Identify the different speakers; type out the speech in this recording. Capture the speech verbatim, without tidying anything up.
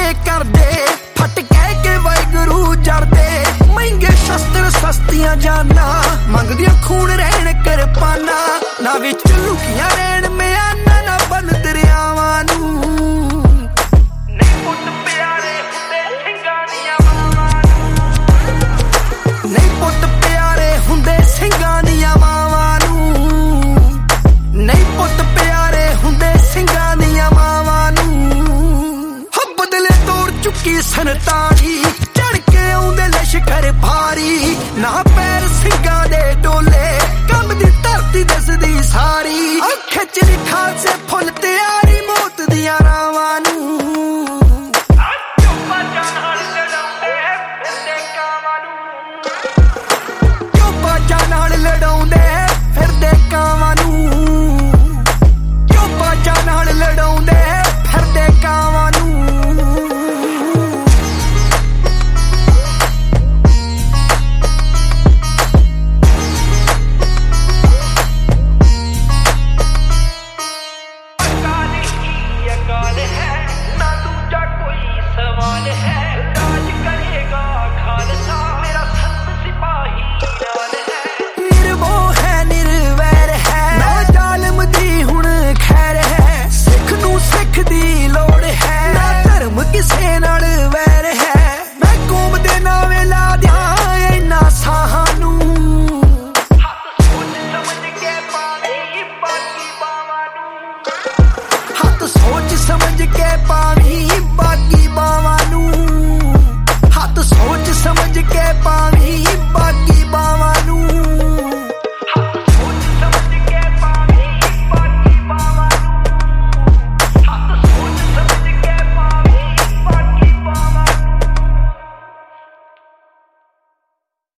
Speaker 1: के करदे फट कह के वाहिगुरू जरदे महंगे शस्त्र सस्तियां जाना मंगदियां खून रहन किरपाना ना विच लुकियां रहन म्याना ना बन दरियावां नूं नहीं पुत प्यारे हुंदे सिंगां दियां मावां नूं नहीं पुत प्यारे हुंदे सिंगां दियां मावां नूं नहीं पुत प्यारे हुंदे सिंगां दियां मावां नूं हो बदले तोड़ चुकी संताली चढ़ के आउंदे लश्कर भारी ना पैर सिंगां दे डोले कम दी धरती दसदी सारी खिच लिखा से फुल तैयारी मौत दियां रावां नूं चोपां नाल लड़ाउंदे फिरदे कावां नूं चोपां नाल लड़ाउंदे फिरदे कावां